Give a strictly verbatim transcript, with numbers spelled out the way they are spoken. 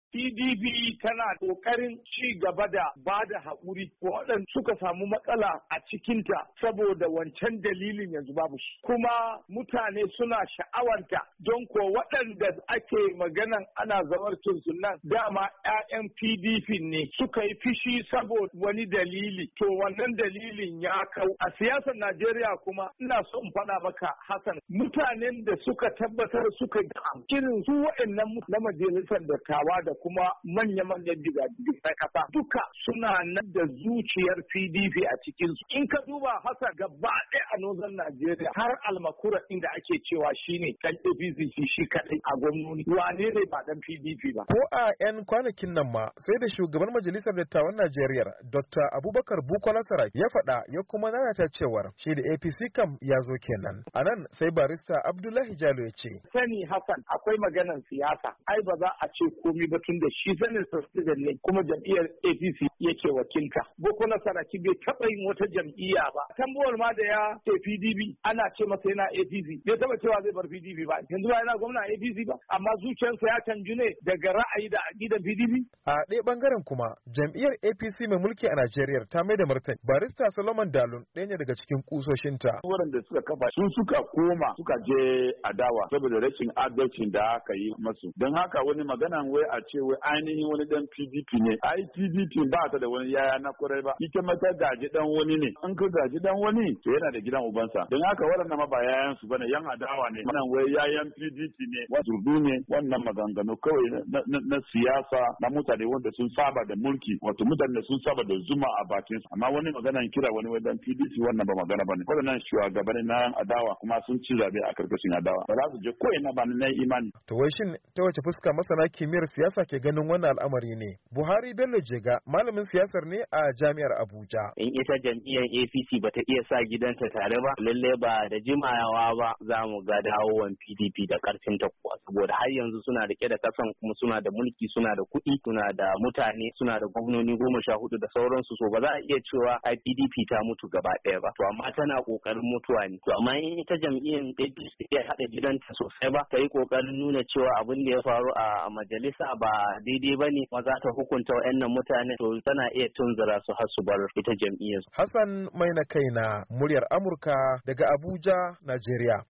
P D P tana ƙoƙarin ci gaba da ba da haƙuri waɗanda suka samu matsala a cikinta saboda wancan dalilin yanzu babu shi. Kuma mutane suna sha'awarta don ko waɗanda ake maganan ana zawarcin su nan dama 'ya'yan P D P ne suka yi fishi saboda wani dalili. To wannan dalilin ya kau. A siyasar Najeriya kuma ina so in faɗa maka Hassan, mutanen da suka tabbatar suka ga irin su waɗannan na majalisar dattawa da kuma manya-manyan jigajigai na ƙasa duka suna nan da zuciyar P D P a cikin su. In ka duba Hassan gaba ɗaya a Northern Najeriya har almakura inda ake cewa shine kan A P C shi kaɗai a gwamnoni. Wane ne ba dan P D P ba? Ko a 'yan kwanakin nan ma sai da shugaban majalisar dattawan Najeriya Doctor Abubakar Bukola Saraki ya faɗa ya kuma nanata cewar shi da A P C kam ya zo kenan. A nan sai barista Abdullahi Jalo ya ce. Sani Hassan akwai maganar siyasa. Ai ba za a ce komai ba tun da shi sanin president ne kuma jam'iyyar A P C yake wakilta. Bukola Saraki bai taɓa yin wata jam'iyya ba. Tambuwar ma da ya ce P D P ana ce masa yana A P C. Bai taɓa cewa zai bar P D P ba. Yanzu ba yana gwamna A P C ba. Amma zuciyarsa ya canju ne daga ra'ayi da aƙidar P D P. A ɗaya ɓangaren kuma jam'iyyar A P C mai mulki a Najeriya ta mai da martani. Barista Solomon Dalun ɗaya ne daga cikin kusoshinta. Waɗanda suka kafa su suka koma suka je adawa saboda rashin adalcin da aka yi masu. Don haka wani maganan wai a ce wai ainihin wani dan P D P ne. Ai P D P ba ta da wani yaya na kurai ba. Ita mata gaji dan wani ne. In ka gaji dan wani to yana da gidan ubansa. Don haka waɗannan ma ba yayan su bane yan adawa ne. Wannan wai yayan P D P ne. Wasu ne wannan maganganu kawai na siyasa na mutane wanda sun saba da mulki wato mutane da sun saba da zuma a bakin su. Amma wani maganan kira wani wai dan P D P wannan ba magana bane. Waɗannan shugabanni na yan adawa kuma sun ci zabe a karkashin adawa. Ba za su je ko ina ba na imani. To wai shin ta wace fuska masana kimiyyar siyasa ke ganin wannan al'amari ne? Buhari Bello Jega malamin siyasar ne a Jami'ar Abuja. In ita jam'iyyar A P C bata iya sa gidanta tare ba, lalle ba da jimawa ba za mu ga dawowan P D P da karfin ta kuwa saboda har yanzu suna rike da kasan kuma suna da mulki, suna da kuɗi, suna da mutane, suna da gwamnoni goma sha hudu da sauransu, so ba za a iya cewa ai P D P ta mutu gaba ɗaya ba. To amma tana kokarin mutuwa ne. To amma in ita jam'iyyar A P C ta haɗa gidanta sosai ba, ta yi kokarin nuna cewa abin da ya faru a majalisa ba daidai ba ne, ma za ta hukunta wa'annan mutane, to tana iya tunzura su har su bar ita jam'iyyar. Hassan Mai na kaina, muryar Amurka daga Abuja, Najeriya.